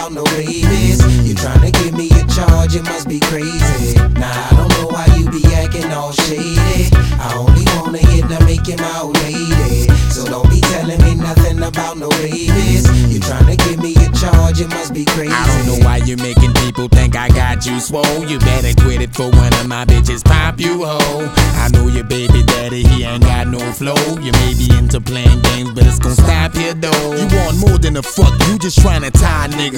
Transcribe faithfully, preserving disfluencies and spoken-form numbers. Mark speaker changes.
Speaker 1: about no babies. You tryna give me a charge, it must be crazy. Nah, I don't know why you be acting all shady. I only wanna hit and make you my old lady. So don't be telling me nothing about no babies. You tryna give me a charge, it must be crazy.
Speaker 2: I don't know why you're making people think I got you swole. You better quit it for one of my bitches pop you hoe. I know your baby daddy, he ain't got no flow. You may be into playing games, but it's gon' stop here though. You want more than a fuck, you just tryna tie nigga